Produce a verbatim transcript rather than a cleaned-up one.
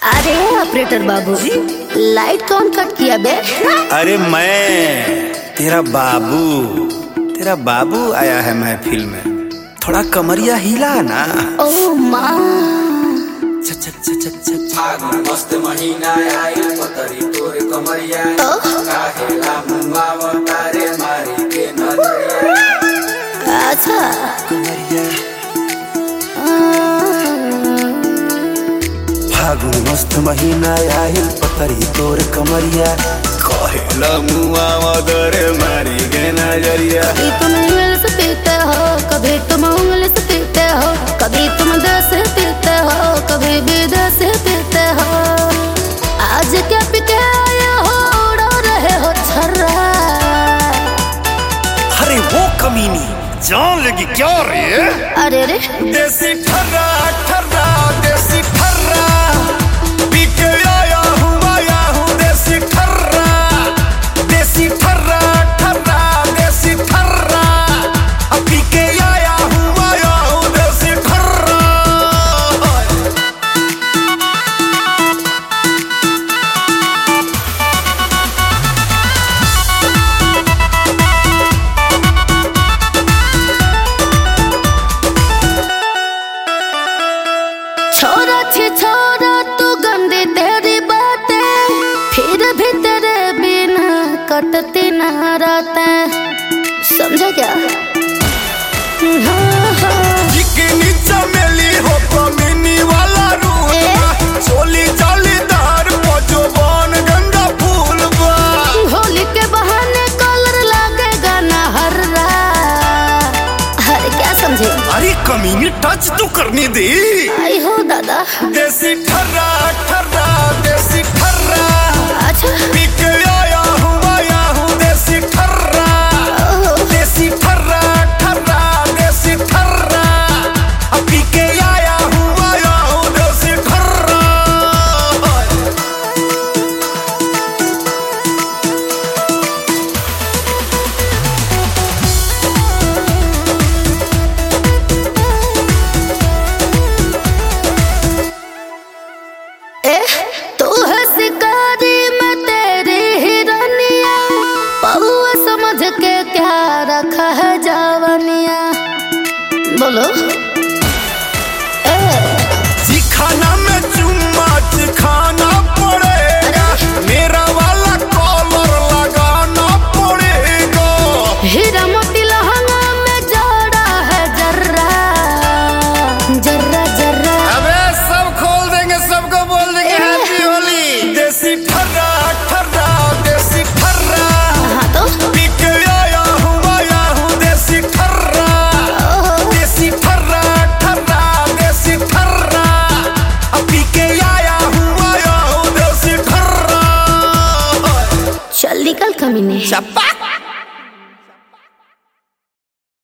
अरे ऑपरेटर बाबू, लाइट कौन कट किया बे? अरे मैं तेरा बाबू तेरा बाबू आया है महफिल में, थोड़ा कमरिया हिला ना। ओ माँ चक चक चक चक चक फागुन मस्त महीना आइल पतरी तोरे कमरिया काहेला मुंगावा तारे मारी के नजरिया। अच्छा कमरिया फागुन मस्त महीना आइल पतरी तोरे कमरिया काहेला मुंगावा तारे मारी के नजरिया। कभी तुम इंग्लिश पीते हो, कभी तुम इंग्लिश पीते हो, कभी तुम देश पीते हो, कभी विदेश पीते हो। आज क्या पीते आए हो, उड़ा रहे हो छर्रा। अरे वो कमीनी जान लगी क्या रे? अरे रे देसी ठर्रा ठर्रा देसी ठर्रा पी के आया हूँ आया हूँ देसी ठर्रा देसी ठर्रा ठर्रा देसी ठर्रा पी के आया हूँ आया हूँ देसी ठर्रा। छोरा छी छोरा तू गंदी तेरी बातें, फिर भी तेरे बिना कटती ना रातें। समझा क्या? हाँ हाँ चिकनी चमेली हो कमीनी वाला रूप चोली जालीदार पजवान गंगा फूल बा। होली के बहाने कलर लगेगा ना हर्रा। अरे क्या समझे? अरे कमीनी टच तो करने दे। आई हो दादा। देसी ठर्रा ठर्रा देसी ठर्रा अच्छा पी के आया हूँ आया हूँ देसी ठर्रा देसी ठर्रा ठर्रा देसी ठर्रा पी के आया हूँ आया हूँ देसी ठर्रा। ए तू है शिकारी मैं तेरी हिरनिया, पौआ समझ के क्या रखा है जावनिया। बोलो ए खाना में चुम्मा खाना पड़ेगा मेरा वाला कॉलर लगाना पड़ेगा। हीरा मोती लहंगा में जोड़ा है जर्रा जर्रा जर्रा। अबे सब खोल देंगे, सबको बोल देंगे हैप्पी होली। देसी ठर्रा ठर्रा देसी ठर्रा हाँ तो पी के आया हूँ आया हूँ देसी ठर्रा देसी ठर्रा ठर्रा देसी ठर्रा पी के आया हूँ आया हूँ देसी ठर्रा। चल निकल कमीने। चप्पा